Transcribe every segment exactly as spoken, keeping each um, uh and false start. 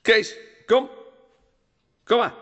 Kees, kom. Kom maar.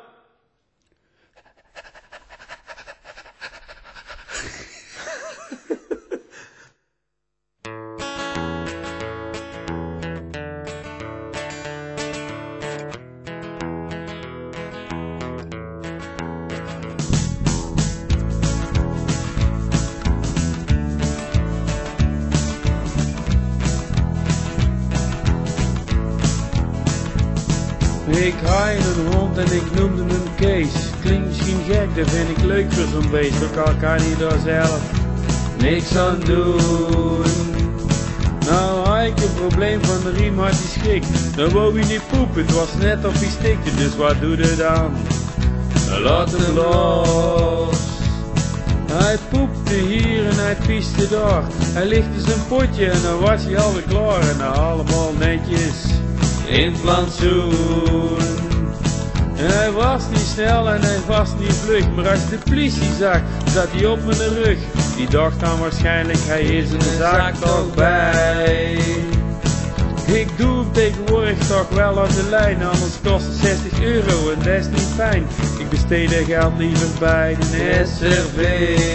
Ik haai een hond en ik noemde hem Kees. Klinkt misschien gek, dat vind ik leuk voor zo'n beest. Ook al kan hij daar zelf niks aan doen. Nou had ik een probleem van de riem, had hij schrik. Dan wou hij niet poepen, het was net of hij stikte. Dus wat doe je dan? Laat hem los. Hij poepte hier en hij pieste daar. Hij lichtte zijn potje en dan was hij alweer klaar. En nou allemaal netjes in plantsoen. En hij was niet snel en hij was niet vlug, maar als de politie zag, zat hij op mijn rug. Die dacht dan waarschijnlijk, hij is in de zaak toch bij. Ik doe hem tegenwoordig toch wel aan de lijn, anders kost het zestig euro en dat is niet fijn. Ik besteed dat geld liever bij de S R V.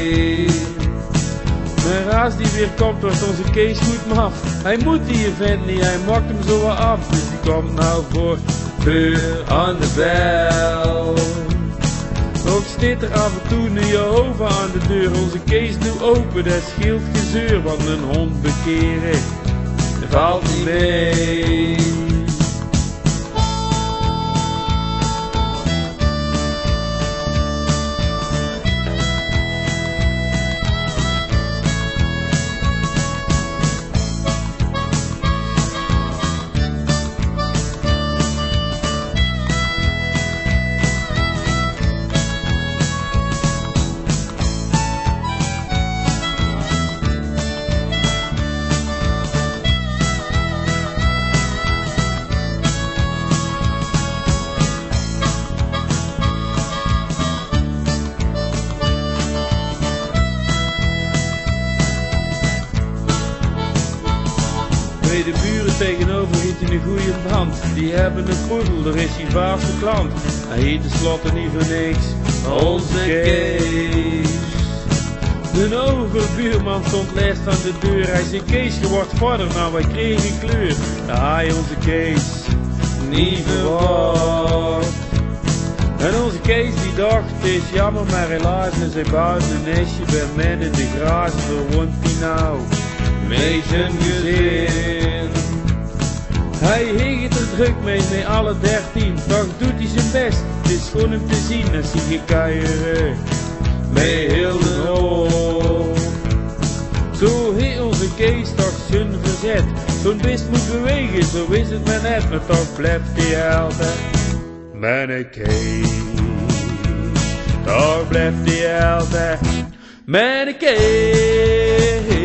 Maar als die weer komt, wordt onze Kees goed maf. Hij moet die vent niet, hij maakt hem zo wat af. Dus die komt nou voor puur aan de bel. Ook zit er af en toe een Jehovah aan de deur. Onze Kees doet open, dat scheelt gezeur. Want een hond bekeren, dat valt niet mee. Bij de buren tegenover heeft een goede band. Die hebben een poedel, daar is hij vaste klant. Hij heet tenslotte niet voor niks onze Kees. De overbuurman stond laatst aan de deur. Hij zei: Kees, je wordt vader, nou wij kregen kleur. Daar hij onze Kees niet verwacht. En onze Kees die dacht, het is jammer maar helaas. En zij bouwt een nestje bij midden de grazen. Waar woont hij nou? Met zijn gezin. Hij heeft er druk mee met alle dertien. Toch doet hij zijn best, het is gewoon hem te zien. Als hij gekuieren met heel de hoop. Zo heeft onze Kees toch zijn verzet. Zo'n beest moet bewegen, zo is het maar net. Maar toch blijft hij altijd mijn Kees. Toch blijft hij altijd mijn Kees.